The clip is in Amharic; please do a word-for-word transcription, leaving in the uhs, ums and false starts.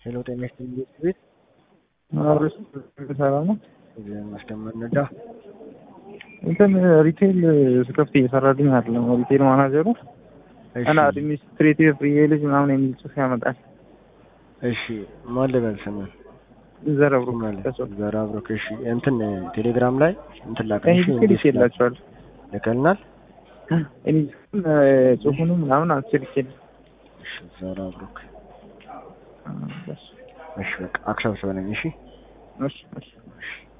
ሄሎ ጤና ይስጥልኝ ቤት አብረስ ሰላም ነው። እዚህ ማስደመነዳ እንትን ሪቴል ስከፍት እየሰራልኝ አይደለም። ሪቴል ማናጀሩ እና አድሚኒስትሬቲቭ ሪቴል ምናምን የሚል ጽሑፍ ያመጣል። እሺ ማን ልበል ስምን? ዘራብሮ ዘራብሮ እሺ እንትን ቴሌግራም ላይ እንትን ላከሽ እንዴት ይላችኋል? ለከልናል እኔ ጽሑፉንም ምናምን አስችልኝ። እሺ ዘራብሮ እሺ እሺ በቃ አክሰብሰበነኝ። እሺ እሺ እሺ